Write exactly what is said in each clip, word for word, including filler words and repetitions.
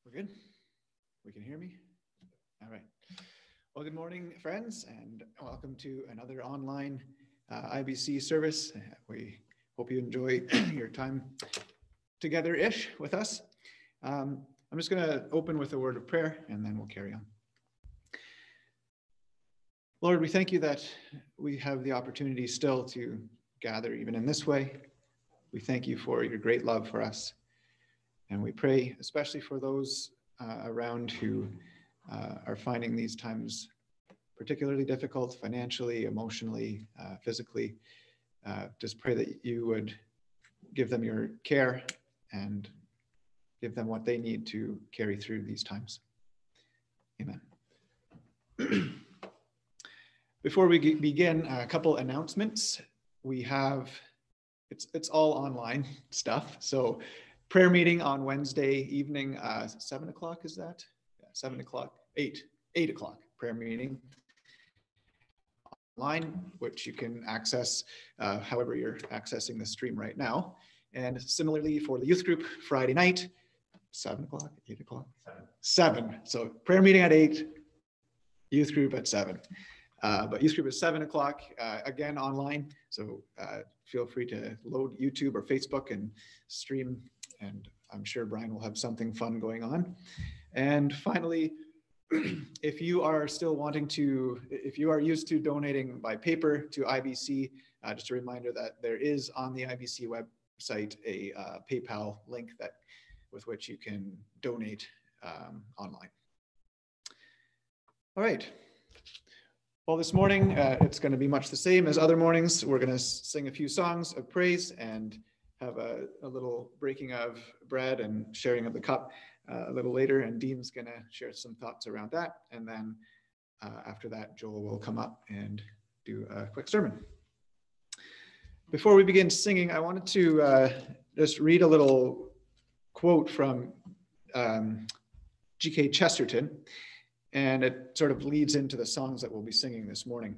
We're good? We can hear me? All right. Well, good morning, friends, and welcome to another online uh, I B C service. We hope you enjoy your time together-ish with us. Um, I'm just going to open with a word of prayer, and then we'll carry on. Lord, we thank you that we have the opportunity still to gather even in this way. We thank you for your great love for us. And we pray especially for those uh, around who uh, are finding these times particularly difficult financially, emotionally, uh, physically. Uh, just pray that you would give them your care and give them what they need to carry through these times. Amen. Before we begin, a couple announcements. We have, it's, it's all online stuff. So prayer meeting on Wednesday evening, uh, seven o'clock, is that? Yeah, seven o'clock, eight, eight o'clock prayer meeting online, which you can access uh, however you're accessing the stream right now. And similarly for the youth group, Friday night, seven o'clock, eight o'clock, seven. seven. So prayer meeting at eight, youth group at seven. Uh, but youth group is seven o'clock, uh, again online. So uh, feel free to load YouTube or Facebook and stream. And I'm sure Brian will have something fun going on. And finally, if you are still wanting to, if you are used to donating by paper to I B C, uh, just a reminder that there is on the I B C website a uh, PayPal link that with which you can donate um, online. All right. Well, this morning, uh, it's going to be much the same as other mornings. We're going to sing a few songs of praise and have a, a little breaking of bread and sharing of the cup uh, a little later. And Dean's going to share some thoughts around that. And then uh, after that, Joel will come up and do a quick sermon. Before we begin singing, I wanted to uh, just read a little quote from um, G K Chesterton. And it sort of leads into the songs that we'll be singing this morning.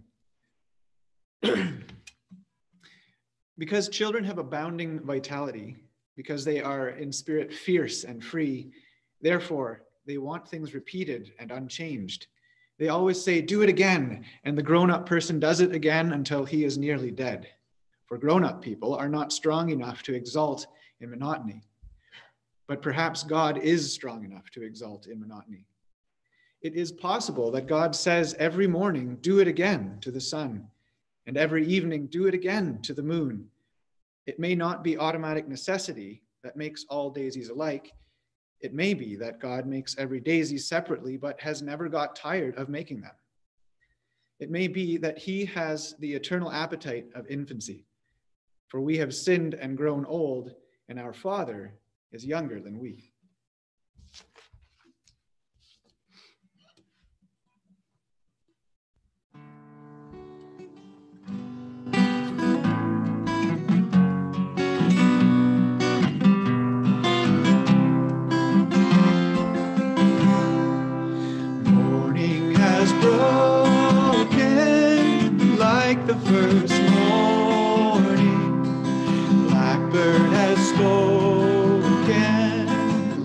Because children have abounding vitality, because they are in spirit fierce and free, therefore they want things repeated and unchanged. They always say, do it again, and the grown-up person does it again until he is nearly dead. For grown-up people are not strong enough to exult in monotony. But perhaps God is strong enough to exult in monotony. It is possible that God says every morning, do it again to the sun, and every evening, do it again to the moon. It may not be automatic necessity that makes all daisies alike. It may be that God makes every daisy separately, but has never got tired of making them. It may be that he has the eternal appetite of infancy, for we have sinned and grown old, and our Father is younger than we. Broken like the first morning, blackbird has spoken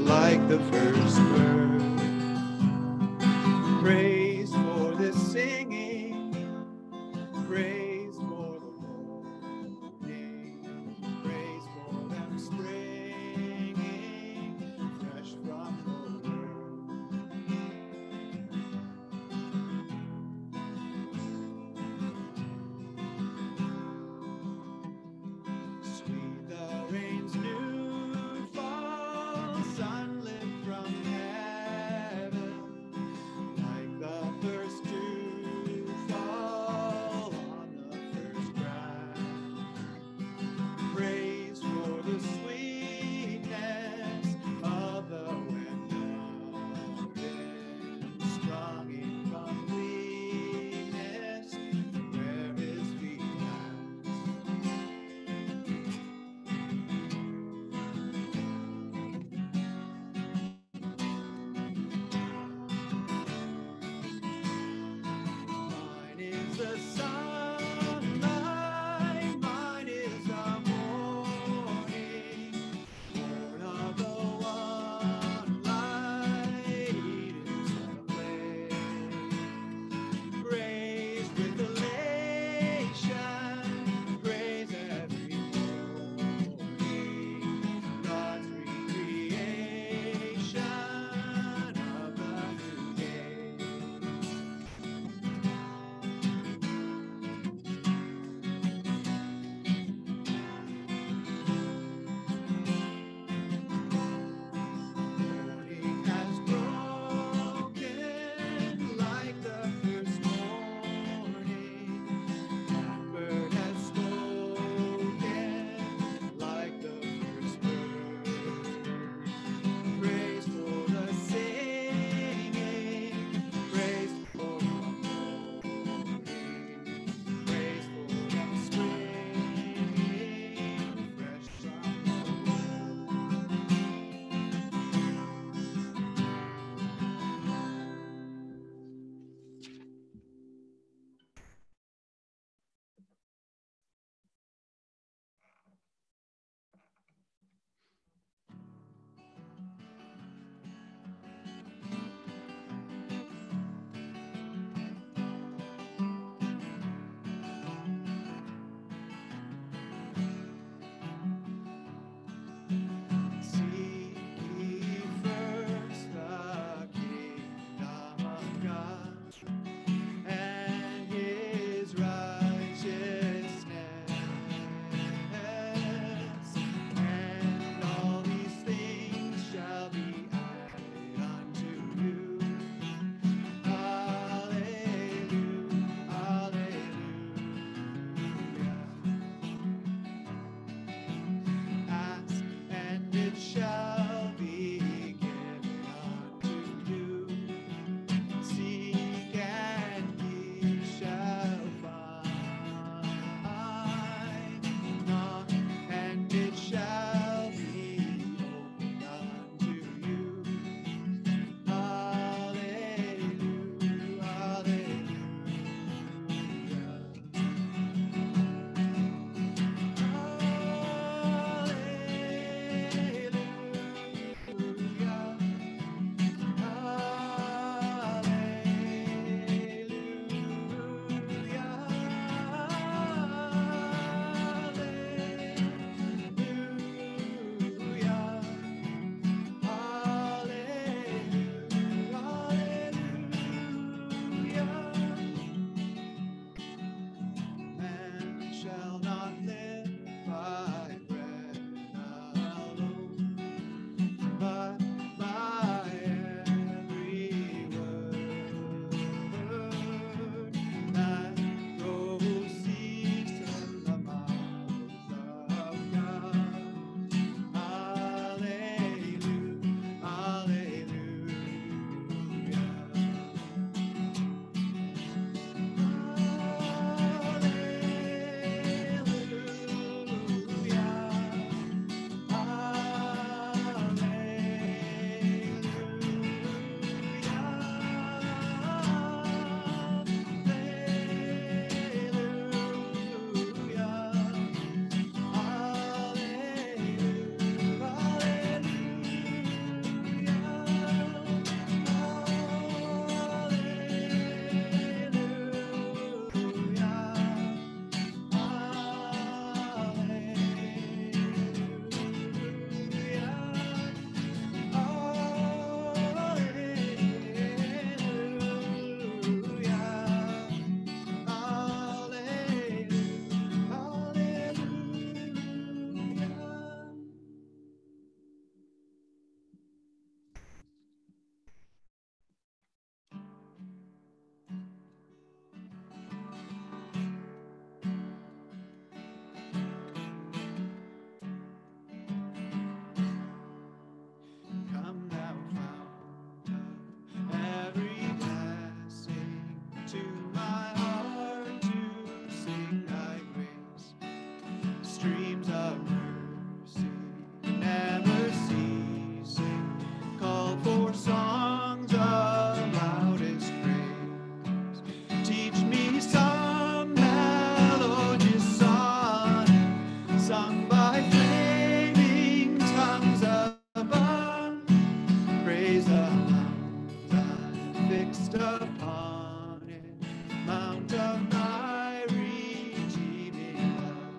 sung by flaming tongues above. Praise the mountain fixed upon it, mount of my redeeming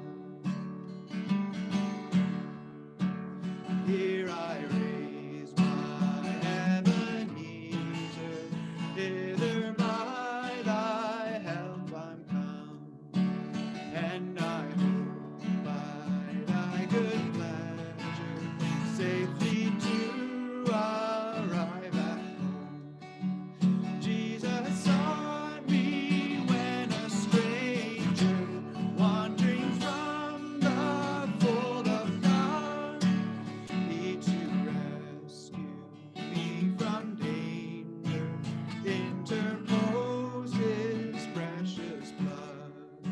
love. Here I raise my Ebenezer, hither by thy help I'm come, and I hope by thy good pleasure safely to arrive at home. Jesus sought me when a stranger, wandering from the fold of God, he to rescue me from danger interposed his precious blood.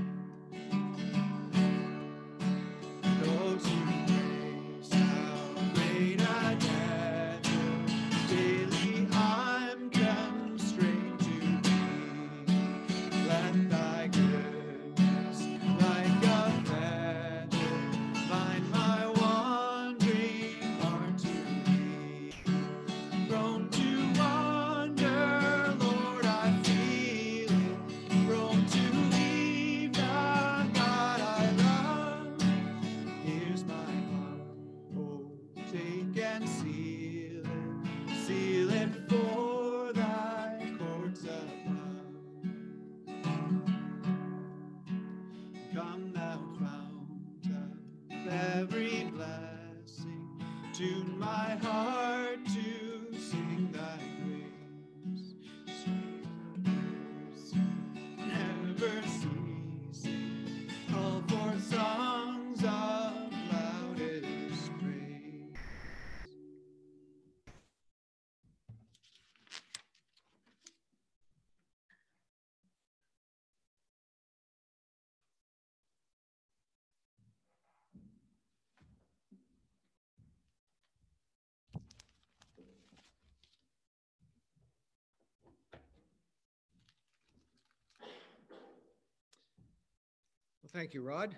Those who praise how great a debtor daily I'm constrained to be, let thy goodness like a fetter bind my wandering heart to thee. Prone to wander, Lord, I feel it, prone to leave the God I love. Here's my heart, oh, take and seal it, seal it for thy courts above. Come thou fount of every blessing, tune my heart to sing thy grace. Stream of mercy, never ceasing, call forth songs of loudest praise. Well, thank you, Rod.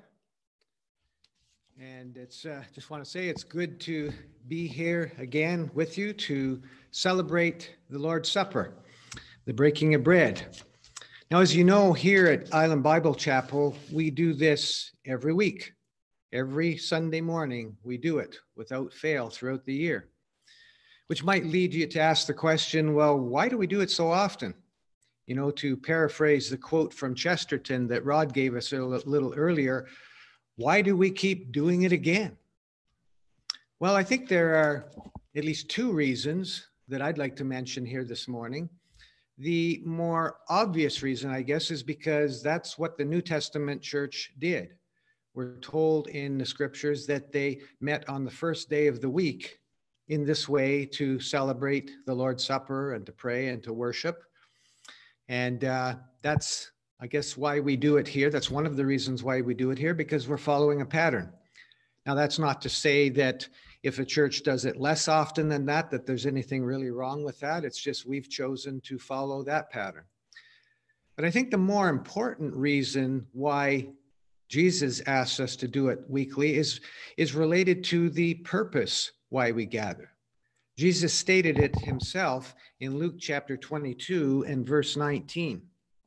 And it's uh, just want to say it's good to be here again with you to celebrate the Lord's Supper, the breaking of bread. Now, as you know, here at Island Bible Chapel, we do this every week. Every Sunday morning, we do it without fail throughout the year, which might lead you to ask the question, well, why do we do it so often? You know, to paraphrase the quote from Chesterton that Rod gave us a little earlier, why do we keep doing it again? Well, I think there are at least two reasons that I'd like to mention here this morning. The more obvious reason, I guess, is because that's what the New Testament church did. We're told in the scriptures that they met on the first day of the week in this way to celebrate the Lord's Supper and to pray and to worship. And uh, that's, I guess, why we do it here. That's one of the reasons why we do it here, because we're following a pattern. Now, that's not to say that if a church does it less often than that, that there's anything really wrong with that. It's just we've chosen to follow that pattern. But I think the more important reason why Jesus asks us to do it weekly is, is related to the purpose why we gather. Jesus stated it himself in Luke chapter twenty-two and verse nineteen.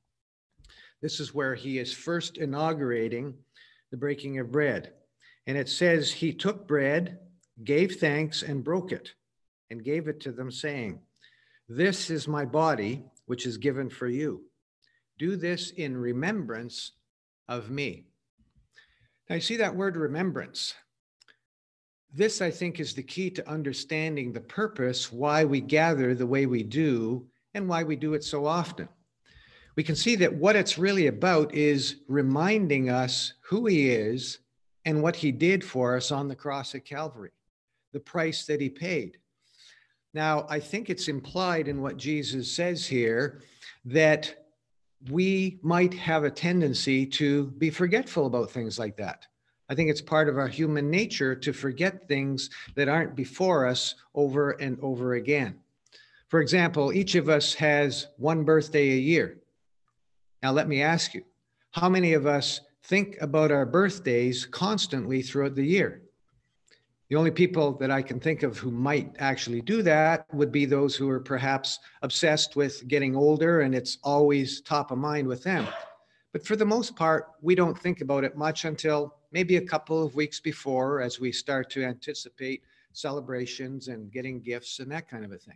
This is where he is first inaugurating the breaking of bread. And it says, he took bread, gave thanks, and broke it, and gave it to them, saying, this is my body, which is given for you. Do this in remembrance of me. Now, you see that word remembrance. This, I think, is the key to understanding the purpose why we gather the way we do and why we do it so often. We can see that what it's really about is reminding us who he is and what he did for us on the cross at Calvary, the price that he paid. Now, I think it's implied in what Jesus says here that we might have a tendency to be forgetful about things like that. I think it's part of our human nature to forget things that aren't before us over and over again. For example, each of us has one birthday a year. Now, let me ask you, how many of us think about our birthdays constantly throughout the year. The only people that I can think of who might actually do that would be those who are perhaps obsessed with getting older and it's always top of mind with them. But for the most part, we don't think about it much until maybe a couple of weeks before, as we start to anticipate celebrations and getting gifts and that kind of a thing.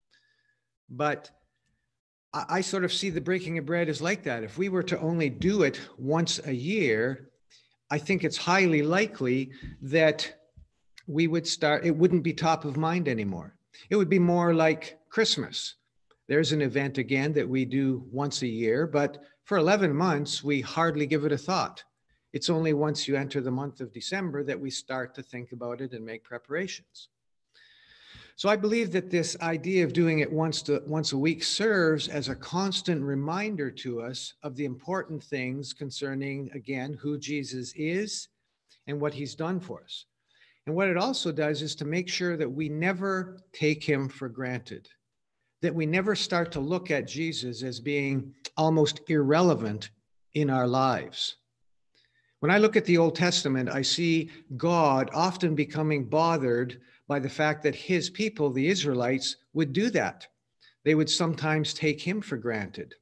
But I, I sort of see the breaking of bread as like that. If we were to only do it once a year, I think it's highly likely that we would start, it wouldn't be top of mind anymore. It would be more like Christmas. There's an event again that we do once a year, but for eleven months, we hardly give it a thought. It's only once you enter the month of December that we start to think about it and make preparations. So I believe that this idea of doing it once, to, once a week serves as a constant reminder to us of the important things concerning, again, who Jesus is and what he's done for us. And what it also does is to make sure that we never take him for granted, that we never start to look at Jesus as being almost irrelevant in our lives. When I look at the Old Testament, I see God often becoming bothered by the fact that his people, the Israelites, would do that. They would sometimes take him for granted.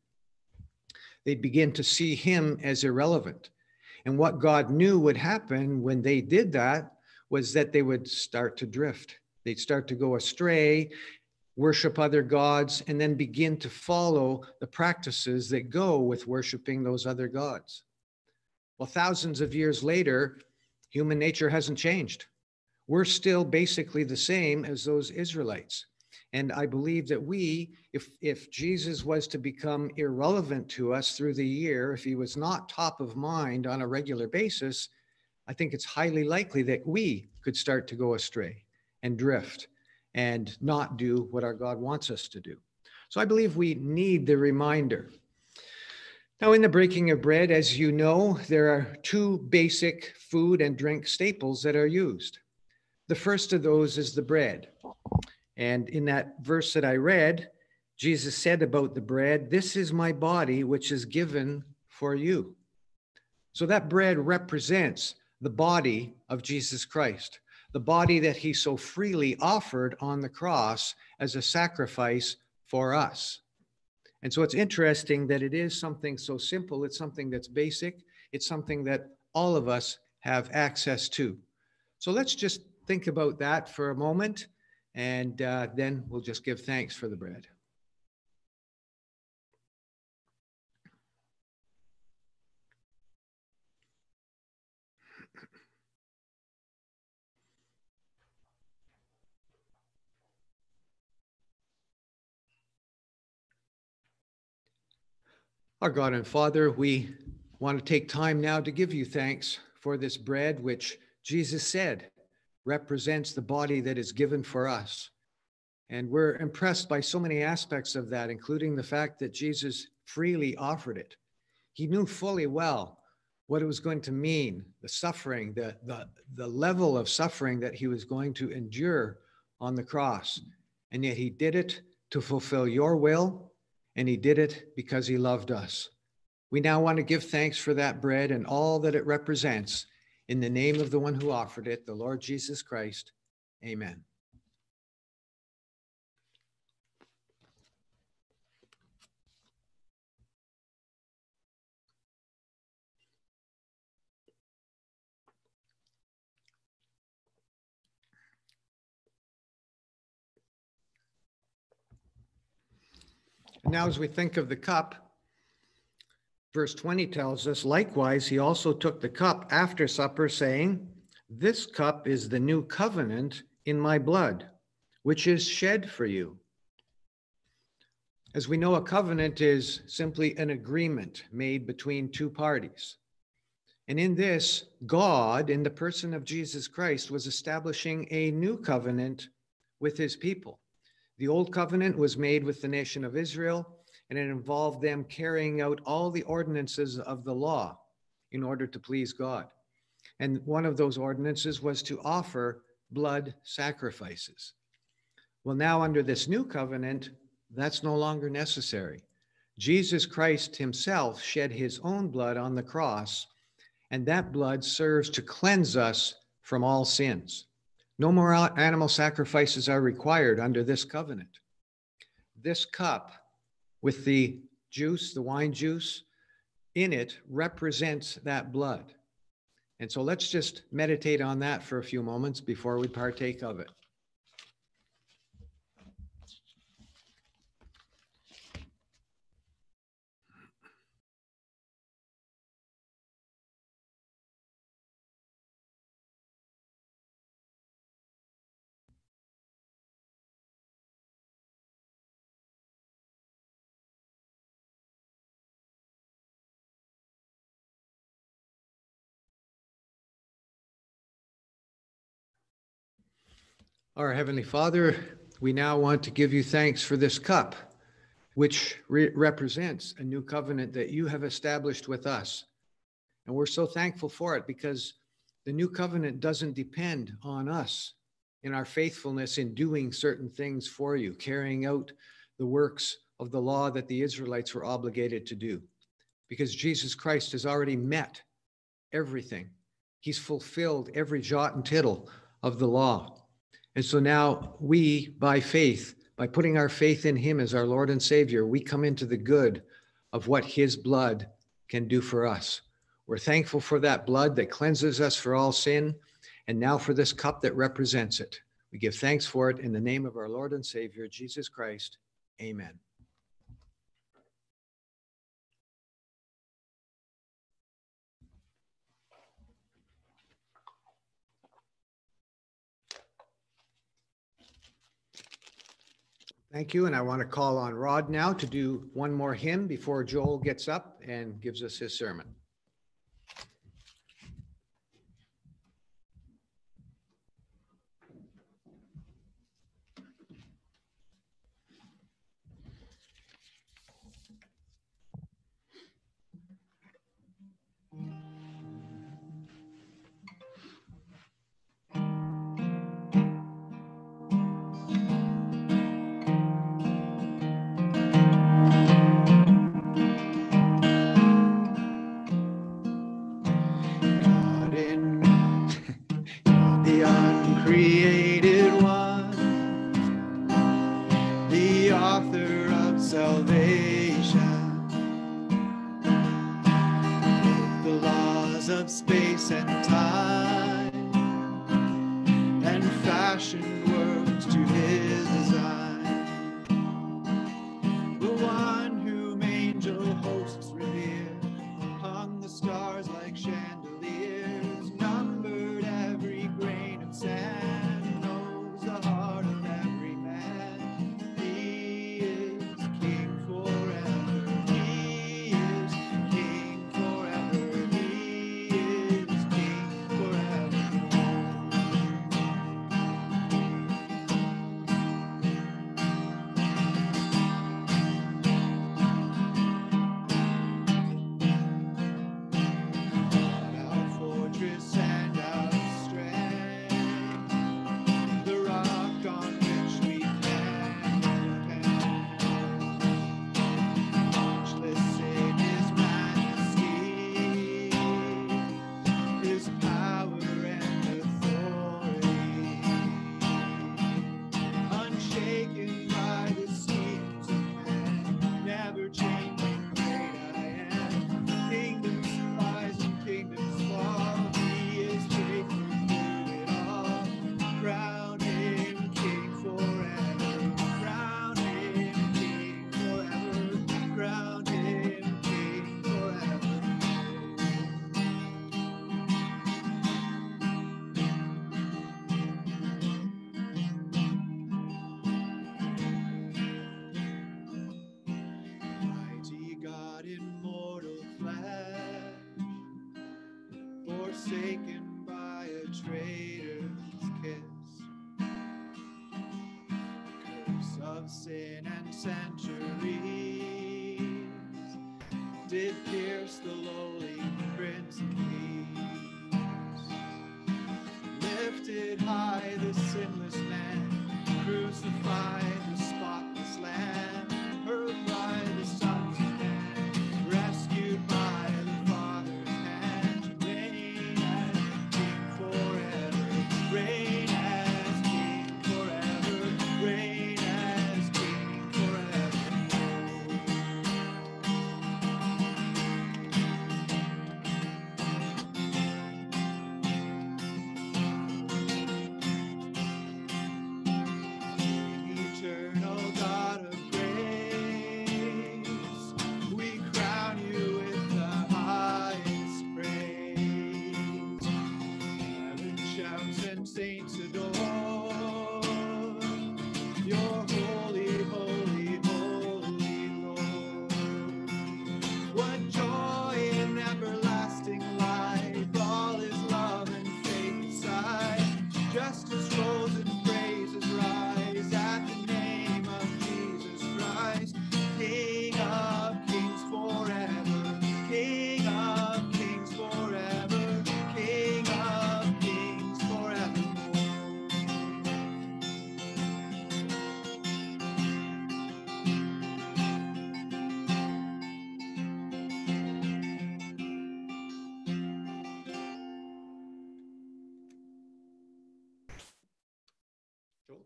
They'd begin to see him as irrelevant. And what God knew would happen when they did that was that they would start to drift. They'd start to go astray, worship other gods, and then begin to follow the practices that go with worshiping those other gods. Well, thousands of years later, human nature hasn't changed. We're still basically the same as those Israelites. And I believe that we, if, if Jesus was to become irrelevant to us through the year, if he was not top of mind on a regular basis, I think it's highly likely that we could start to go astray and drift and not do what our God wants us to do. So I believe we need the reminder. Now, in the breaking of bread, as you know, there are two basic food and drink staples that are used. The first of those is the bread. And in that verse that I read, Jesus said about the bread, "This is my body, which is given for you." So that bread represents the body of Jesus Christ, the body that he so freely offered on the cross as a sacrifice for us. And so it's interesting that it is something so simple. It's something that's basic. It's something that all of us have access to. So let's just think about that for a moment, and uh, then we'll just give thanks for the bread. Our God and Father, we want to take time now to give you thanks for this bread, which Jesus said represents the body that is given for us. And we're impressed by so many aspects of that, including the fact that Jesus freely offered it. He knew fully well what it was going to mean, the suffering, the, the, the level of suffering that he was going to endure on the cross. And yet he did it to fulfill your will, and he did it because he loved us. We now want to give thanks for that bread and all that it represents in the name of the one who offered it, the Lord Jesus Christ. Amen. And now as we think of the cup, verse twenty tells us, likewise, he also took the cup after supper, saying, "This cup is the new covenant in my blood, which is shed for you." As we know, a covenant is simply an agreement made between two parties. And in this, God, in the person of Jesus Christ, was establishing a new covenant with his people. The old covenant was made with the nation of Israel, and it involved them carrying out all the ordinances of the law in order to please God. And one of those ordinances was to offer blood sacrifices. Well, now under this new covenant, that's no longer necessary. Jesus Christ himself shed his own blood on the cross, And that blood serves to cleanse us from all sins. No more animal sacrifices are required under this covenant. This cup with the juice, the wine juice, in it represents that blood. And so let's just meditate on that for a few moments before we partake of it. Our Heavenly Father, we now want to give you thanks for this cup, which re- represents a new covenant that you have established with us. And we're so thankful for it because the new covenant doesn't depend on us in our faithfulness in doing certain things for you, carrying out the works of the law that the Israelites were obligated to do. Because Jesus Christ has already met everything. He's fulfilled every jot and tittle of the law. And so now we, by faith, by putting our faith in him as our Lord and Savior, we come into the good of what his blood can do for us. We're thankful for that blood that cleanses us for all sin, and now for this cup that represents it. We give thanks for it in the name of our Lord and Savior, Jesus Christ. Amen. Thank you, and I want to call on Rod now to do one more hymn before Joel gets up and gives us his sermon. Created one, the author of salvation, wrote the laws of space and time, and fashioned worlds to his design. The one whom angel hosts revere, hung the stars like chandeliers, numbered every grain of sand. Forsaken by a traitor's kiss, curse of sin and centuries did pierce the lowly Prince of Peace. Lifted high the sinless man, crucified the spotless lamb, hurled by the sons of men, rescued by the Father's hand, to reign angels and saints adore. You're holy, holy, holy Lord. What joy in everlasting life, all is love and faith beside. Justice rolls and praises rise at the name of Jesus Christ. King of kings forever, King of kings forever, King of kings forevermore. Joel?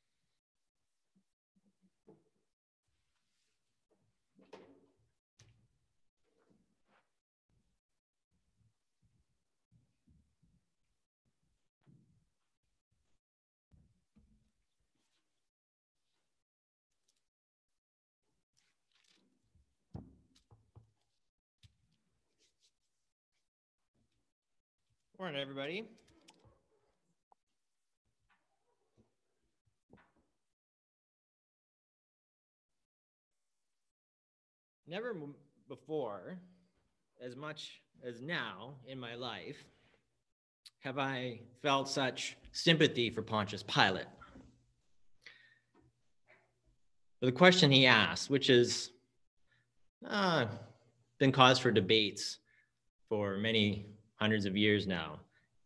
Morning, everybody. Never m- before, as much as now in my life, have I felt such sympathy for Pontius Pilate. For the question he asked, which has uh, been cause for debates for many hundreds of years now.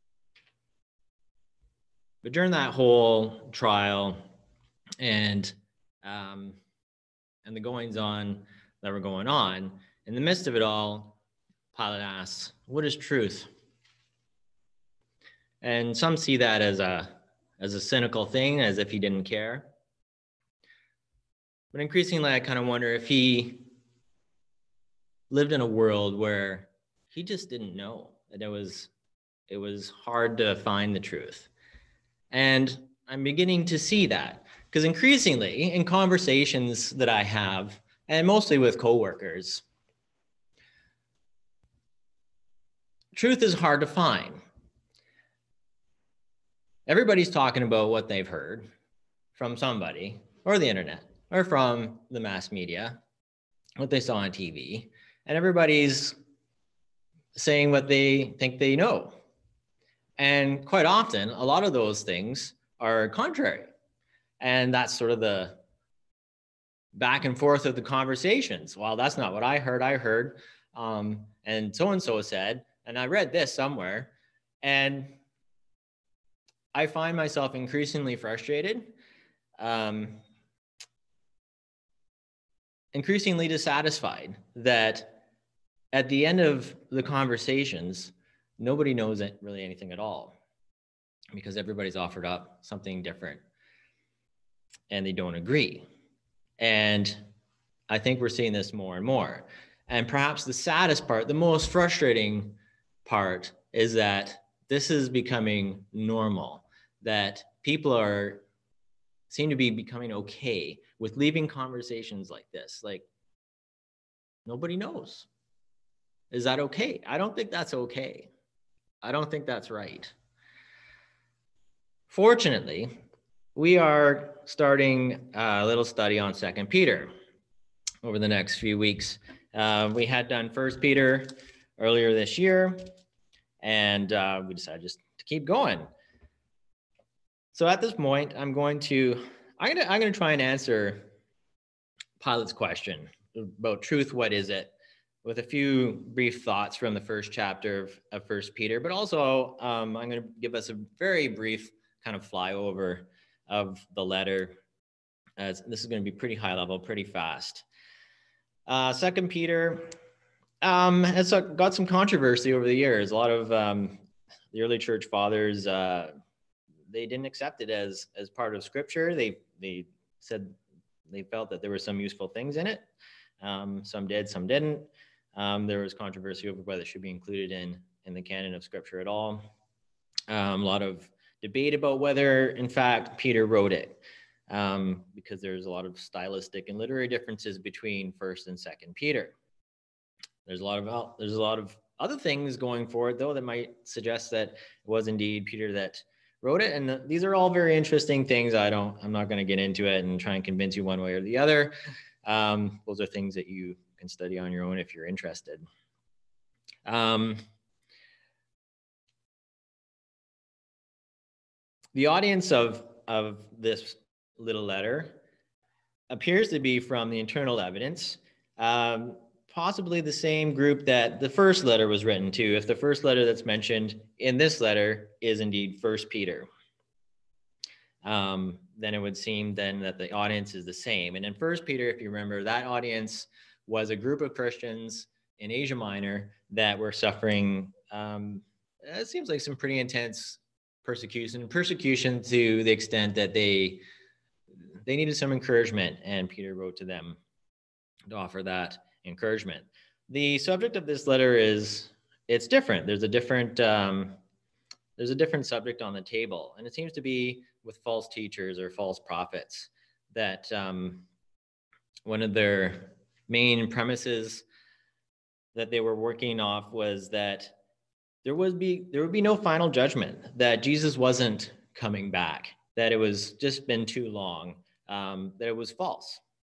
But during that whole trial and um, and the goings on that were going on, in the midst of it all, Pilate asks, "What is truth?" And some see that as a as a cynical thing, as if he didn't care. But increasingly, I kind of wonder if he lived in a world where he just didn't know, that it was it was hard to find the truth. And I'm beginning to see that, because increasingly in conversations that I have, and mostly with coworkers, truth is hard to find. Everybody's talking about what they've heard from somebody, or the internet, or from the mass media, what they saw on T V, and everybody's saying what they think they know. And quite often, a lot of those things are contrary. And that's sort of the back and forth of the conversations. Well, that's not what I heard. I heard, um, and so-and-so said, and I read this somewhere. And I find myself increasingly frustrated, um, increasingly dissatisfied that at the end of the conversations, nobody knows really anything at all, because everybody's offered up something different and they don't agree. And I think we're seeing this more and more. And perhaps the saddest part, the most frustrating part, is that this is becoming normal, that people are seem to be becoming okay with leaving conversations like this. Like, nobody knows. Is that okay? I don't think that's okay. I don't think that's right. Fortunately, we are starting a little study on Second Peter over the next few weeks. Uh, we had done First Peter earlier this year, and uh, we decided just to keep going. So at this point, I'm going to I'm gonna I'm gonna try and answer Pilate's question about truth. What is it? With a few brief thoughts from the first chapter of, of First Peter, but also um, I'm going to give us a very brief kind of flyover of the letter, as this is going to be pretty high level, pretty fast. Uh, Second Peter, um, it's got some controversy over the years. A lot of um, the early church fathers, uh, they didn't accept it as as part of Scripture. They they said they felt that there were some useful things in it. Um, some did, some didn't. Um, there was controversy over whether it should be included in, in the canon of Scripture at all. Um, a lot of debate about whether, in fact, Peter wrote it, um, because there's a lot of stylistic and literary differences between First and Second Peter. There's a lot of there's a lot of other things going for it, though, that might suggest that it was indeed Peter that wrote it. And these are all very interesting things. I don't, I'm not going to get into it and try and convince you one way or the other. Um, those are things that you can study on your own if you're interested. Um, the audience of, of this little letter appears to be from the internal evidence, um, possibly the same group that the first letter was written to, if the first letter that's mentioned in this letter is indeed First Peter. Um, then it would seem then that the audience is the same. And in First Peter, if you remember, that audience was a group of Christians in Asia Minor that were suffering, um, it seems like some pretty intense persecution, persecution to the extent that they, they needed some encouragement, and Peter wrote to them to offer that encouragement. The subject of this letter is, it's different. There's a different, um, there's a different subject on the table, and it seems to be with false teachers or false prophets, that um, one of their main premises that they were working off was that there would be there would be no final judgment, that Jesus wasn't coming back, that it was just been too long, um, that it was false.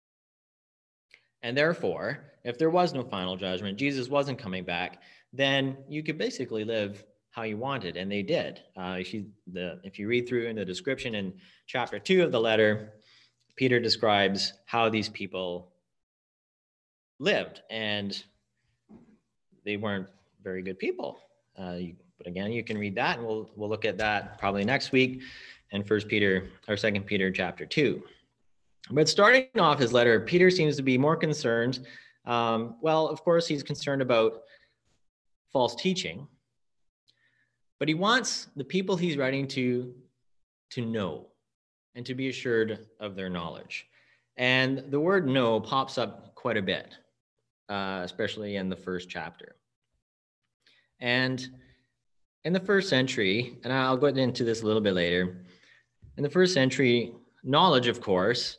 And therefore, if there was no final judgment, Jesus wasn't coming back, then you could basically live how you wanted, and they did. Uh, if, you, the, if you read through in the description in chapter two of the letter, Peter describes how these people lived, and they weren't very good people. Uh, you, but again, you can read that, and we'll we'll look at that probably next week in First Peter or Second Peter chapter two. But starting off his letter, Peter seems to be more concerned. Um, well, of course, he's concerned about false teaching, but he wants the people he's writing to to know and to be assured of their knowledge. And the word know pops up quite a bit, uh, especially in the first chapter. And in the first century, and I'll go into this a little bit later, in the first century, knowledge, of course,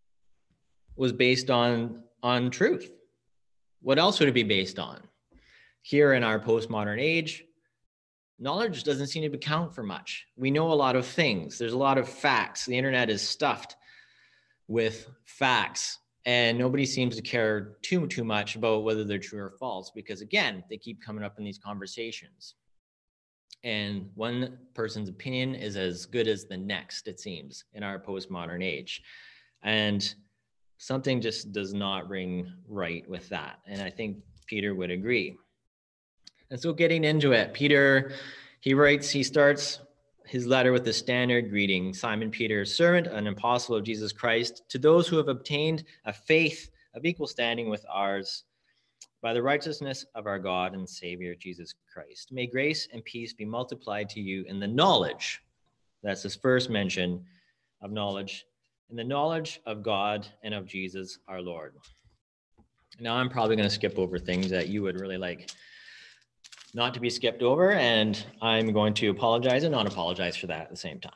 was based on, on truth. What else would it be based on? Here in our postmodern age, knowledge doesn't seem to count for much. We know a lot of things. There's a lot of facts. The internet is stuffed with facts, and nobody seems to care too, too much about whether they're true or false, because again, they keep coming up in these conversations. And one person's opinion is as good as the next, it seems, in our postmodern age. And something just does not ring right with that. And I think Peter would agree. And so getting into it, Peter, he writes, he starts his letter with the standard greeting: Simon Peter, servant and apostle of Jesus Christ, to those who have obtained a faith of equal standing with ours by the righteousness of our God and Savior Jesus Christ. May grace and peace be multiplied to you in the knowledge, that's his first mention of knowledge, in the knowledge of God and of Jesus our Lord. Now I'm probably going to skip over things that you would really like not to be skipped over, and I'm going to apologize and not apologize for that at the same time.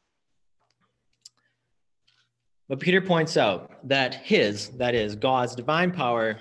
But Peter points out that his, that is God's divine power,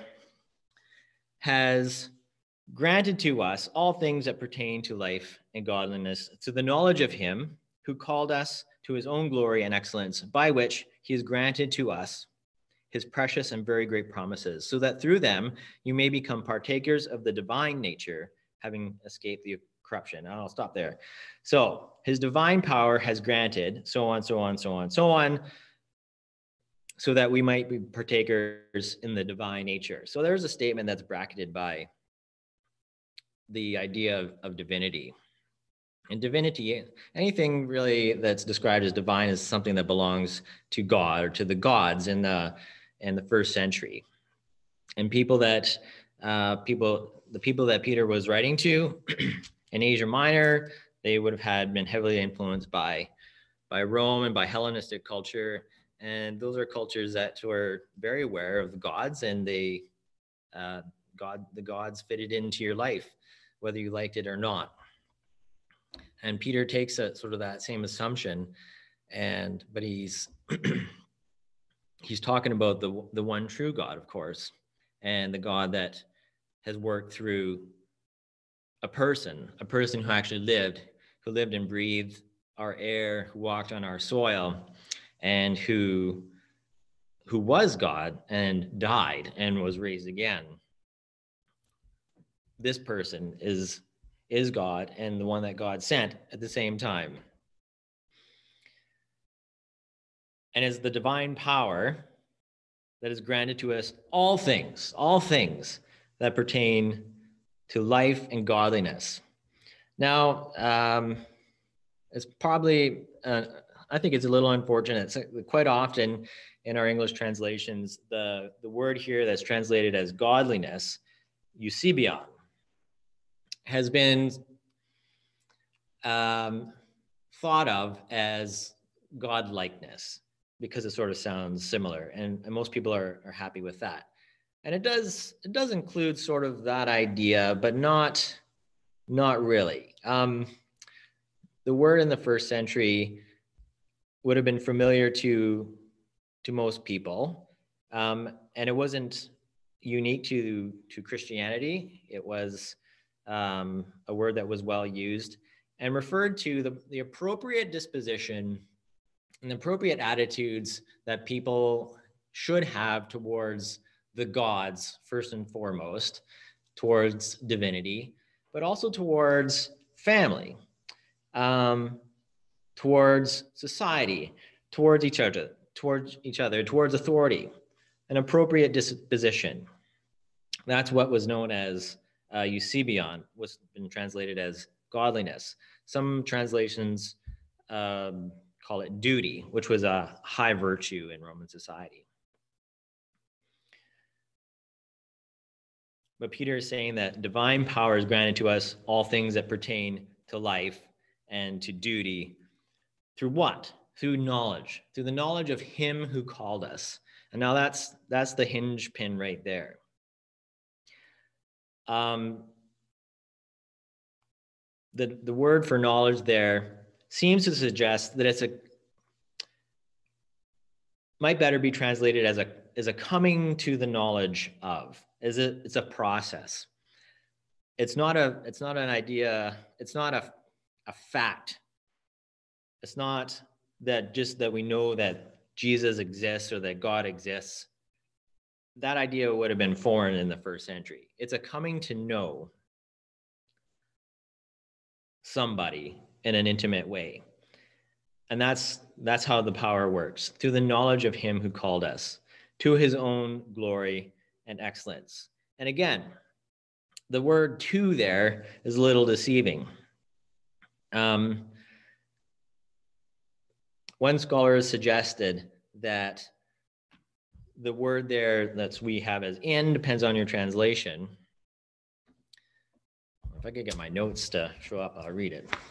has granted to us all things that pertain to life and godliness, to the knowledge of him who called us to his own glory and excellence, by which he has granted to us his precious and very great promises, so that through them you may become partakers of the divine nature, having escaped the corruption. And I'll stop there. So his divine power has granted, so on, so on, so on, so on, so that we might be partakers in the divine nature. So there's a statement that's bracketed by the idea of, of divinity. And divinity, anything really that's described as divine, is something that belongs to God or to the gods in the in the first century. And people that uh, people the people that Peter was writing to in Asia Minor, they would have had been heavily influenced by by Rome and by Hellenistic culture. And those are cultures that were very aware of the gods, and they uh, God the gods fitted into your life, whether you liked it or not. And Peter takes a sort of that same assumption, and but he's he's talking about the the one true God, of course, and the God that has worked through a person, a person who actually lived, who lived and breathed our heir who walked on our soil and who, who was God and died and was raised again. This person is, is God and the one that God sent at the same time. And is the divine power that is granted to us all things, all things that pertain to life and godliness. Now, um, it's probably, uh, I think it's a little unfortunate. So quite often in our English translations, the, the word here that's translated as godliness, eusebion, has been um, thought of as godlikeness, because it sort of sounds similar, and, and most people are, are happy with that. And it does, it does include sort of that idea, but not, not really. Um, the word in the first century would have been familiar to, to most people, um, and it wasn't unique to, to Christianity. It was um, a word that was well used and referred to the, the appropriate disposition and the appropriate attitudes that people should have towards the gods, first and foremost, towards divinity, but also towards family, um, towards society, towards each other, towards each other, towards authority, an appropriate disposition. That's what was known as uh, eusebion, was been translated as godliness. Some translations um, call it duty, which was a high virtue in Roman society. But Peter is saying that divine power is granted to us all things that pertain to life and to duty. Through what? Through knowledge, through the knowledge of him who called us. And now that's, that's the hinge pin right there. Um, the, the word for knowledge there seems to suggest that it's a, might better be translated as a, as a coming to the knowledge of, is it, it's a process. It's not a, it's not an idea, it's not a, a fact. It's not that just that we know that Jesus exists or that God exists. That idea would have been foreign in the first century. It's a coming to know somebody in an intimate way. And that's, that's how the power works, through the knowledge of him who called us to his own glory and excellence. And again, the word to there is a little deceiving. Um, one scholar has suggested that the word there that we have as in depends on your translation. If I could get my notes to show up, I'll read it.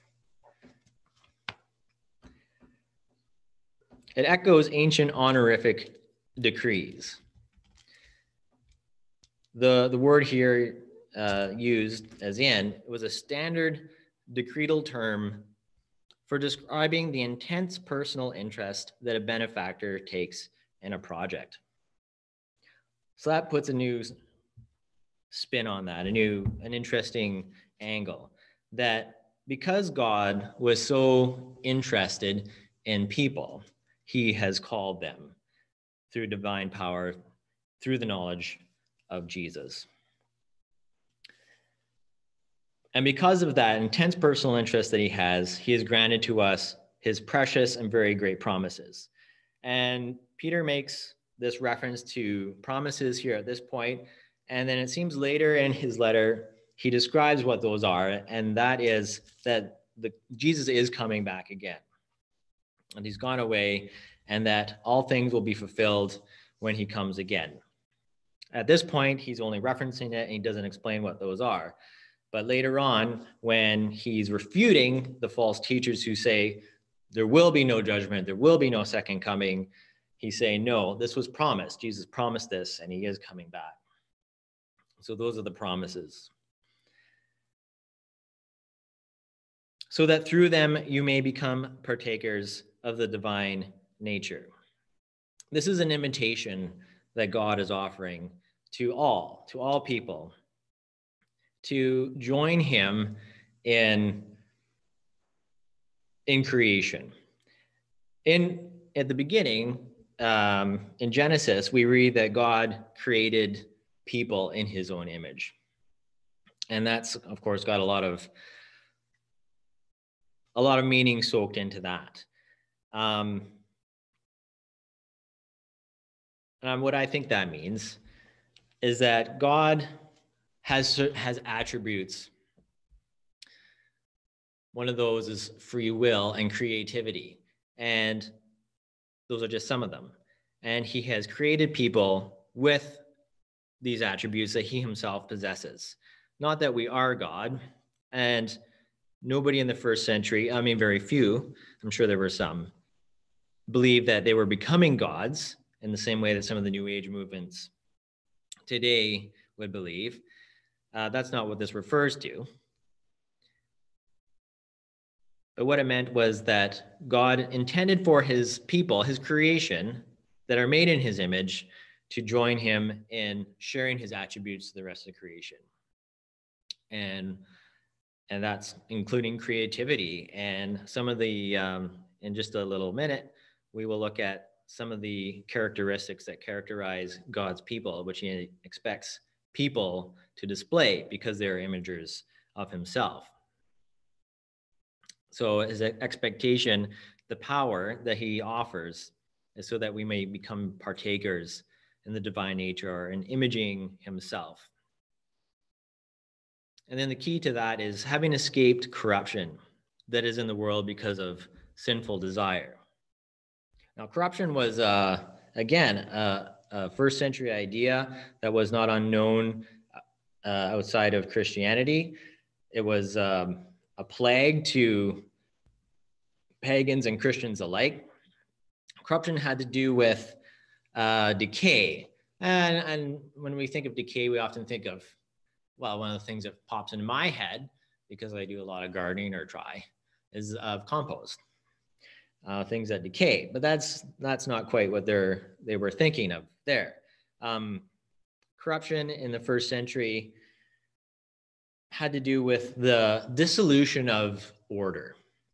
It echoes ancient honorific decrees. The, the word here uh, used as in was a standard decretal term for describing the intense personal interest that a benefactor takes in a project. So that puts a new spin on that, a new, an interesting angle, that because God was so interested in people, he has called them through divine power, through the knowledge of Jesus. And because of that intense personal interest that he has, he has granted to us his precious and very great promises. And Peter makes this reference to promises here at this point, and then it seems later in his letter, he describes what those are, and that is that the, Jesus is coming back again. And he's gone away, and that all things will be fulfilled when he comes again. At this point, he's only referencing it, and he doesn't explain what those are. But later on, when he's refuting the false teachers who say, there will be no judgment, there will be no second coming, he's saying, no, this was promised. Jesus promised this, and he is coming back. So those are the promises. So that through them you may become partakers of the divine nature. This is an invitation that God is offering to all, to all people, to join him in, in creation. In at the beginning, um, in Genesis, we read that God created people in his own image. And that's, of course, got a lot of a lot of meaning soaked into that. Um, and what I think that means is that God has, has attributes. One of those is free will and creativity. And those are just some of them. And he has created people with these attributes that he himself possesses. Not that we are God. And nobody in the first century, I mean, very few, I'm sure there were some, believed that they were becoming gods in the same way that some of the New Age movements today would believe. Uh, that's not what this refers to. But what it meant was that God intended for his people, his creation, that are made in his image, to join him in sharing his attributes to the rest of the creation. And, and that's including creativity. And some of the, um, in just a little minute, we will look at some of the characteristics that characterize God's people, which he expects people to display because they're imagers of himself. So his expectation, the power that he offers, is so that we may become partakers in the divine nature and imaging himself. And then the key to that is having escaped corruption that is in the world because of sinful desire. Now, corruption was, uh, again, a, a first century idea that was not unknown uh, outside of Christianity. It was um, a plague to pagans and Christians alike. Corruption had to do with uh, decay. And, and when we think of decay, we often think of, well, one of the things that pops into my head, because I do a lot of gardening or try, is of compost. Uh, things that decay, but that's that's not quite what they're they were thinking of there. Um, corruption in the first century had to do with the dissolution of order.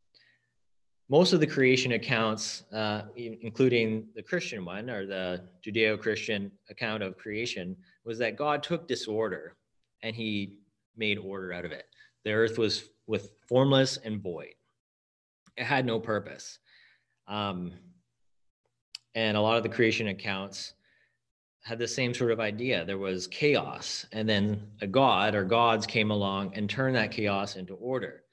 Most of the creation accounts, uh, including the Christian one or the Judeo-Christian account of creation, was that God took disorder and he made order out of it. The earth was with formless and void. It had no purpose. Um, and a lot of the creation accounts had the same sort of idea. There was chaos, and then a god or gods came along and turned that chaos into order.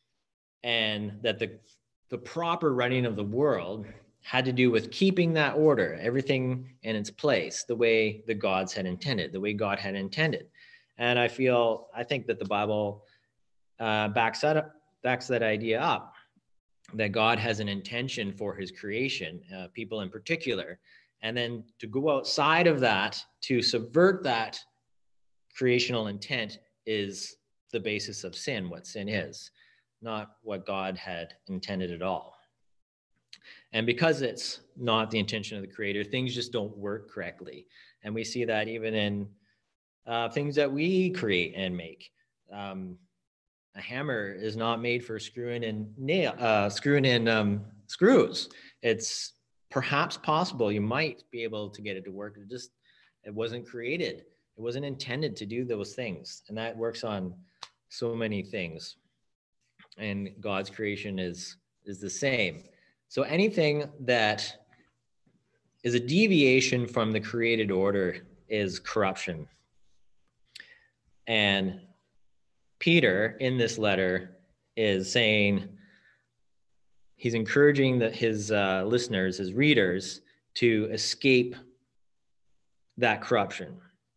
And that the, the proper running of the world had to do with keeping that order, everything in its place, the way the gods had intended, the way God had intended. And I feel, I think that the Bible uh, backs that up, backs that idea up, that God has an intention for his creation, uh, people in particular. And then to go outside of that, to subvert that creational intent, is the basis of sin, what sin is, not what God had intended at all. And because it's not the intention of the creator, things just don't work correctly. And we see that even in uh, things that we create and make. Um, A hammer is not made for screwing in nail, uh, screwing in um, screws. It's perhaps possible you might be able to get it to work. It just, it wasn't created. It wasn't intended to do those things. And that works on so many things. And God's creation is, is the same. So anything that is a deviation from the created order is corruption. And Peter, in this letter, is saying, he's encouraging the, his uh, listeners, his readers, to escape that corruption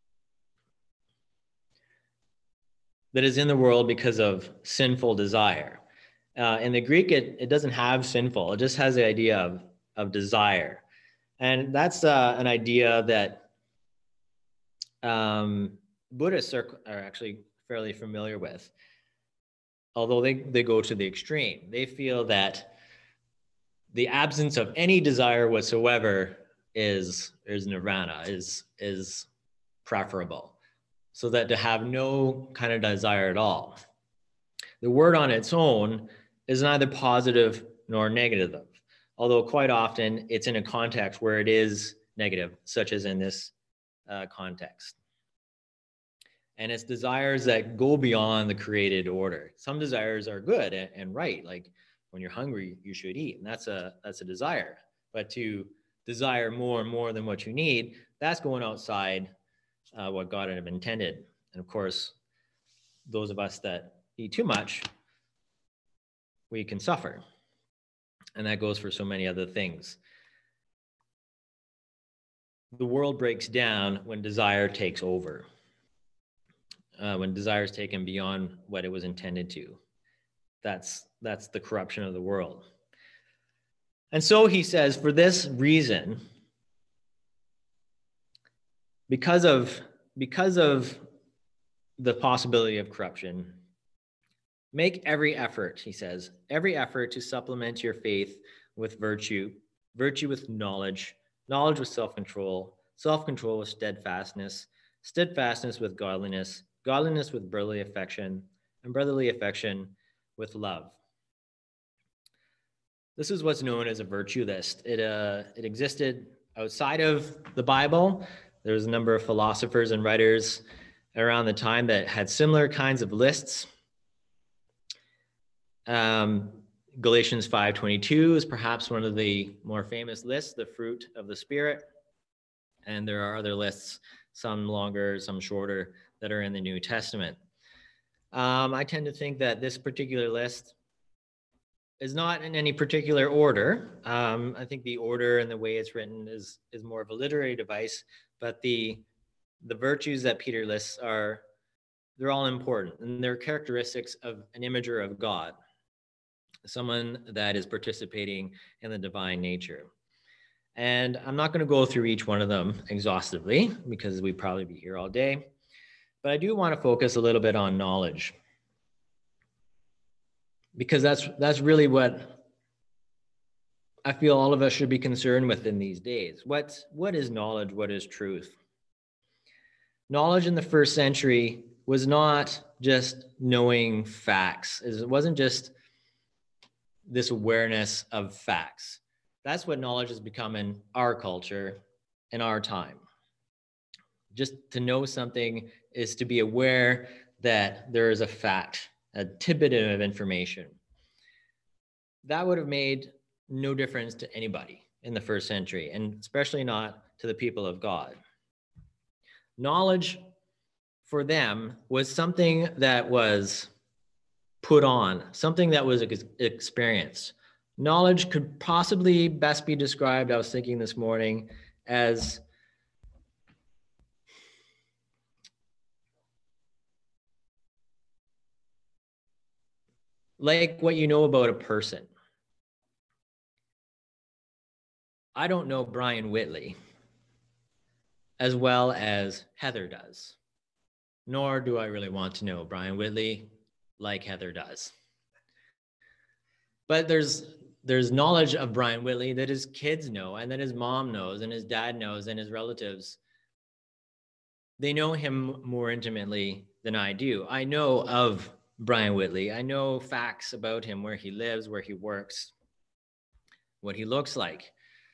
that is in the world because of sinful desire. Uh, in the Greek, it, it doesn't have sinful. It just has the idea of, of desire. And that's uh, an idea that um, Buddhists are, are actually fairly familiar with, although they, they go to the extreme. They feel that the absence of any desire whatsoever is, is nirvana, is, is preferable. So that to have no kind of desire at all. The word on its own is neither positive nor negative, although quite often it's in a context where it is negative, such as in this uh, context. And it's desires that go beyond the created order. Some desires are good and, and right, like when you're hungry, you should eat, and that's a that's a desire. But to desire more and more than what you need, that's going outside uh, what God had intended. And of course, those of us that eat too much, we can suffer. And that goes for so many other things. The world breaks down when desire takes over. Uh, when desire is taken beyond what it was intended to. That's, that's the corruption of the world. And so he says, for this reason, because of, because of the possibility of corruption, make every effort, he says, every effort to supplement your faith with virtue, virtue with knowledge, knowledge with self-control, self-control with steadfastness, steadfastness with godliness, godliness with brotherly affection, and brotherly affection with love. This is what's known as a virtue list. It, uh, it existed outside of the Bible. There's a number of philosophers and writers around the time that had similar kinds of lists. Um, Galatians five twenty-two is perhaps one of the more famous lists, the fruit of the Spirit. And there are other lists, some longer, some shorter, that are in the New Testament. Um, I tend to think that this particular list is not in any particular order. Um, I think the order and the way it's written is, is more of a literary device, but the, the virtues that Peter lists are, they're all important, and they're characteristics of an imager of God, someone that is participating in the divine nature. And I'm not going to go through each one of them exhaustively because we'd probably be here all day. But I do want to focus a little bit on knowledge, because that's that's really what I feel all of us should be concerned with in these days. What, what is knowledge? What is truth? Knowledge in the first century was not just knowing facts. It wasn't just this awareness of facts. That's what knowledge has become in our culture, in our time. Just to know something is to be aware that there is a fact, a tidbit of information. That would have made no difference to anybody in the first century, and especially not to the people of God. Knowledge for them was something that was put on, something that was ex- experienced. Knowledge could possibly best be described, I was thinking this morning, as like what you know about a person. I don't know Brian Whitley as well as Heather does, nor do I really want to know Brian Whitley like Heather does. But there's there's knowledge of Brian Whitley that his kids know, and that his mom knows, and his dad knows, and his relatives. They know him more intimately than I do. I know of Brian Whitley. I know facts about him, where he lives, where he works, what he looks like.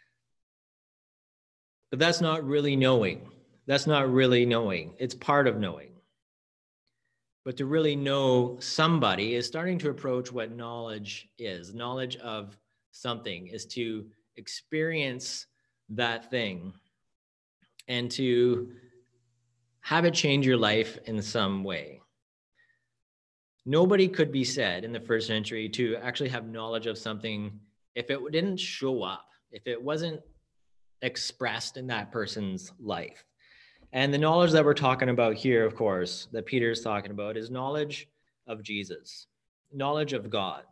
But that's not really knowing. That's not really knowing. It's part of knowing. But to really know somebody is starting to approach what knowledge is. Knowledge of something is to experience that thing and to have it change your life in some way. Nobody could be said in the first century to actually have knowledge of something if it didn't show up, if it wasn't expressed in that person's life. And the knowledge that we're talking about here, of course, that Peter's talking about, is knowledge of Jesus, knowledge of God.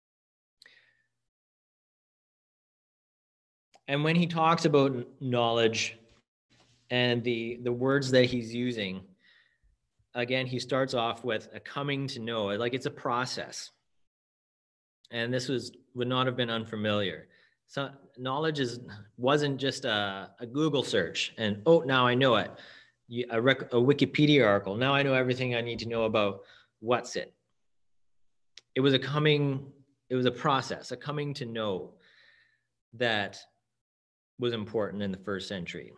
And when he talks about knowledge and the, the words that he's using, again, he starts off with a coming to know, like it's a process. And this was would not have been unfamiliar. So knowledge is wasn't just a, a Google search and, oh, now I know it. A, rec, a Wikipedia article. Now I know everything I need to know about what's it. It was a coming it was a process, a coming to know that was important in the first century.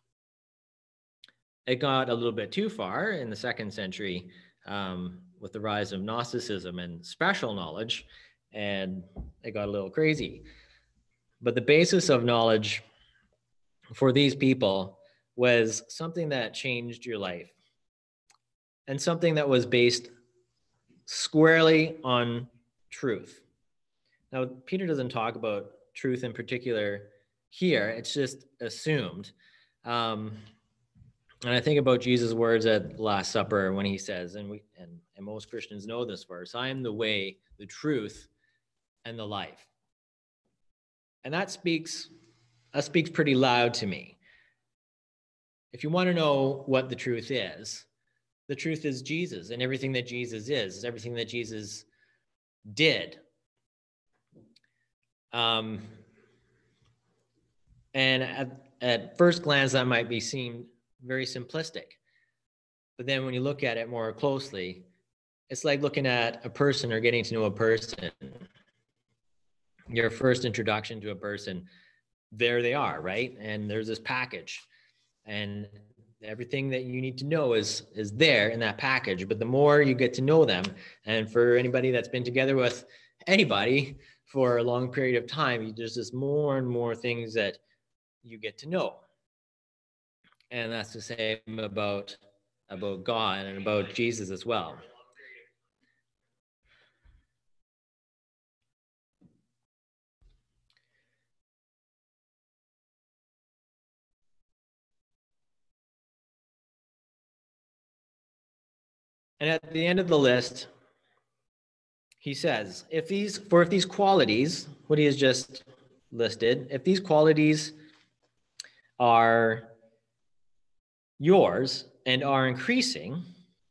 It got a little bit too far in the second century um, with the rise of Gnosticism and special knowledge, and it got a little crazy. But the basis of knowledge for these people was something that changed your life and something that was based squarely on truth. Now, Peter doesn't talk about truth in particular here. It's just assumed. Um, and I think about Jesus' words at Last Supper when he says, and we and, and most Christians know this verse, I am the way, the truth, and the life. And that speaks, that speaks pretty loud to me. If you want to know what the truth is, the truth is Jesus, and everything that Jesus is, is everything that Jesus did. Um, and at, at first glance, that might be seen very simplistic. But then when you look at it more closely, it's like looking at a person or getting to know a person. Your first introduction to a person, there they are, right? And there's this package. And everything that you need to know is is there in that package. But the more you get to know them, and for anybody that's been together with anybody for a long period of time, there's just more and more things that you get to know. And that's the same about about God and about Jesus as well. And at the end of the list, he says, if these, for if these qualities, what he has just listed, if these qualities are yours and are increasing,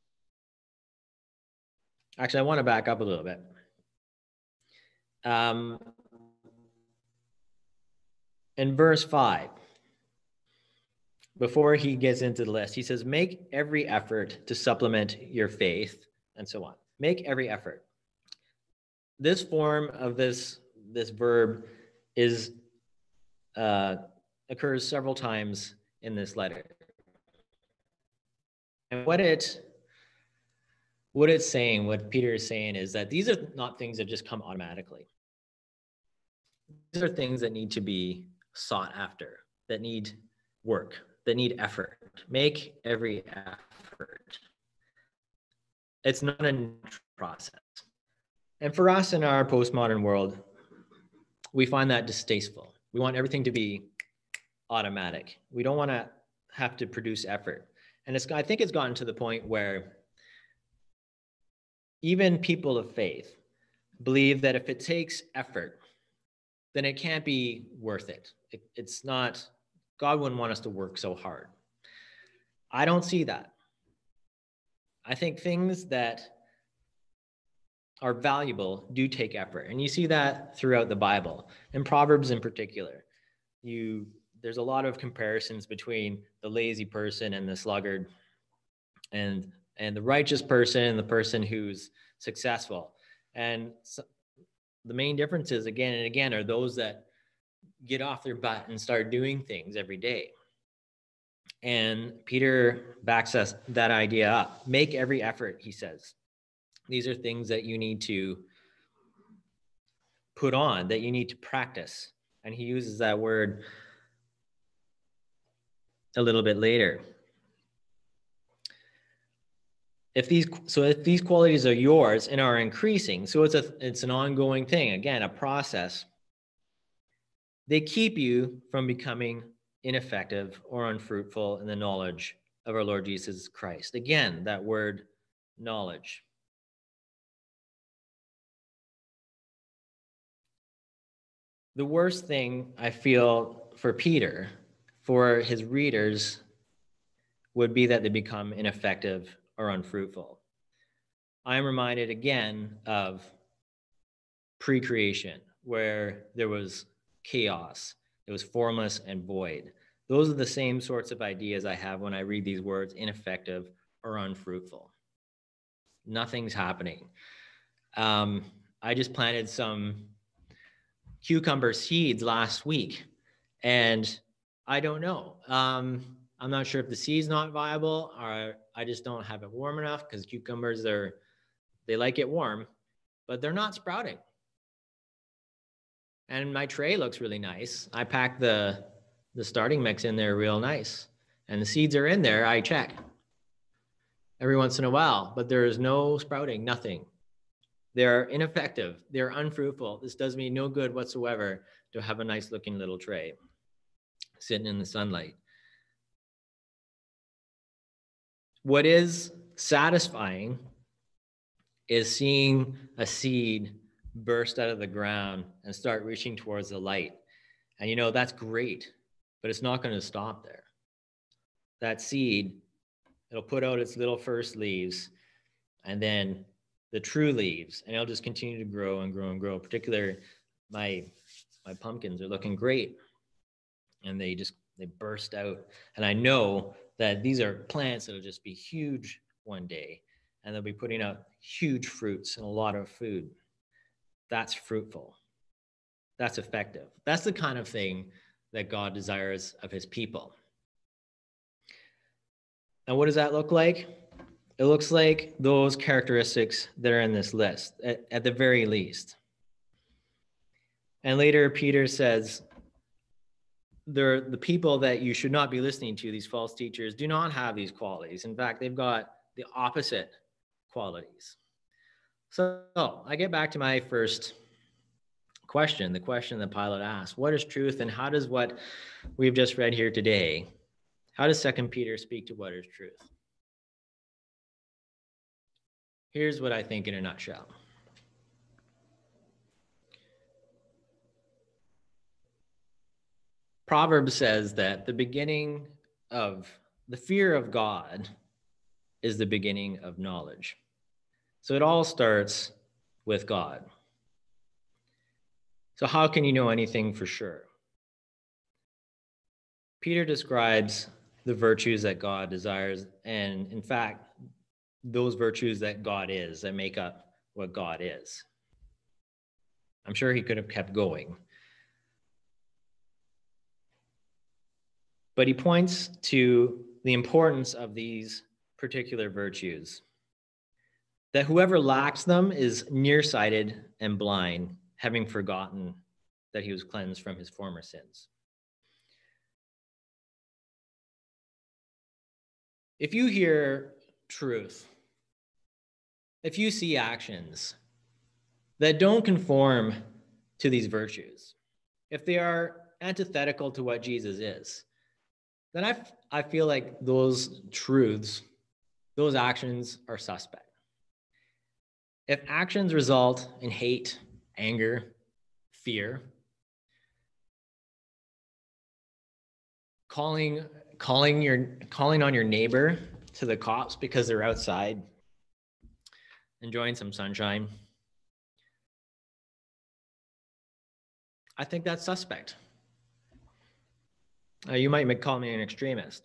actually, I want to back up a little bit. Um, in verse five, before he gets into the list, he says, make every effort to supplement your faith, and so on. Make every effort. This form of this, this verb is uh, occurs several times in this letter. And what it what it's saying, what Peter is saying is that these are not things that just come automatically. These are things that need to be sought after, that need work, that need effort. Make every effort. It's not a process. And for us in our postmodern world, we find that distasteful. We want everything to be automatic. We don't want to have to produce effort. And it's, I think it's gotten to the point where even people of faith believe that if it takes effort, then it can't be worth it. it. It's not, God wouldn't want us to work so hard. I don't see that. I think things that are valuable do take effort. And you see that throughout the Bible. In Proverbs in particular, you there's a lot of comparisons between the lazy person and the sluggard, and and the righteous person and the person who's successful. And so the main differences again and again are those that get off their butt and start doing things every day. And Peter backs us that idea up. Make every effort, he says. These are things that you need to put on, that you need to practice. And he uses that word a little bit later. If these, so if these qualities are yours and are increasing, so it's a, it's an ongoing thing, again, a process, they keep you from becoming ineffective or unfruitful in the knowledge of our Lord Jesus Christ. Again, that word knowledge. The worst thing I feel for Peter, for his readers, would be that they become ineffective or unfruitful. I am reminded again of pre-creation, where there was chaos. It was formless and void. Those are the same sorts of ideas I have when I read these words, ineffective or unfruitful. Nothing's happening. Um, I just planted some cucumber seeds last week, and I don't know. Um, I'm not sure if the seed's not viable, or I just don't have it warm enough, because cucumbers are, they like it warm, but they're not sprouting. And my tray looks really nice. I packed the, the starting mix in there real nice, and the seeds are in there. I check every once in a while, but there is no sprouting, nothing. They're ineffective. They're unfruitful. This does me no good whatsoever to have a nice looking little tray sitting in the sunlight. What is satisfying is seeing a seed burst out of the ground and start reaching towards the light. And you know, that's great, but it's not going to stop there. That seed, it'll put out its little first leaves, and then the true leaves, and it'll just continue to grow and grow and grow. Particularly my my pumpkins are looking great, and they just they burst out. And I know that these are plants that'll just be huge one day, and they'll be putting out huge fruits and a lot of food. That's fruitful. That's effective. That's the kind of thing that God desires of his people. And what does that look like? It looks like those characteristics that are in this list, at, at the very least. And later, Peter says, they're the people that you should not be listening to, these false teachers, do not have these qualities. In fact, they've got the opposite qualities. So I get back to my first question, the question that Pilate asked: what is truth, and how does what we've just read here today, how does Second Peter speak to what is truth? Here's what I think in a nutshell. Proverbs says that the beginning of the fear of God is the beginning of knowledge. So it all starts with God. So how can you know anything for sure? Peter describes the virtues that God desires, and in fact, those virtues that God is, that make up what God is. I'm sure he could have kept going. But he points to the importance of these particular virtues, that whoever lacks them is nearsighted and blind, having forgotten that he was cleansed from his former sins. If you hear truth, if you see actions that don't conform to these virtues, if they are antithetical to what Jesus is, then I, I feel like those truths, those actions are suspect. If actions result in hate, anger, fear, calling calling your calling on your neighbor to the cops because they're outside enjoying some sunshine, I think that's suspect. Uh, you might call me an extremist.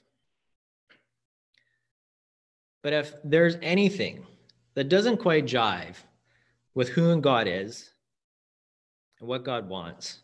But if there's anything that doesn't quite jive with who God is and what God wants,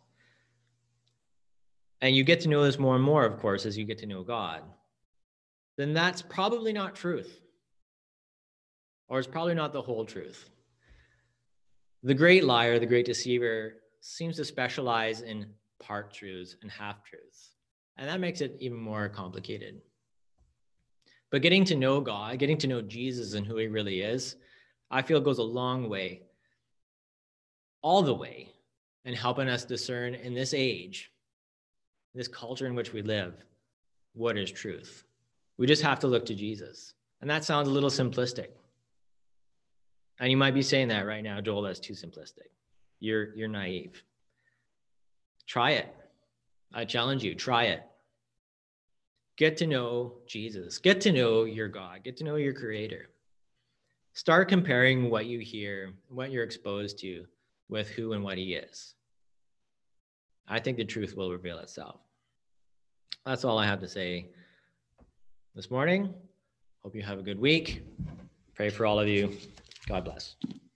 and you get to know this more and more, of course, as you get to know God, then that's probably not truth, or it's probably not the whole truth. The great liar, the great deceiver, seems to specialize in part truths and half truths, and that makes it even more complicated. But getting to know God, getting to know Jesus and who he really is, I feel goes a long way, all the way, in helping us discern in this age, this culture in which we live, what is truth. We just have to look to Jesus. And that sounds a little simplistic. And you might be saying that right now, Joel, that's too simplistic. You're, you're naive. Try it. I challenge you, try it. Get to know Jesus. Get to know your God. Get to know your Creator. Start comparing what you hear, what you're exposed to, with who and what he is. I think the truth will reveal itself. That's all I have to say this morning. Hope you have a good week. Pray for all of you. God bless.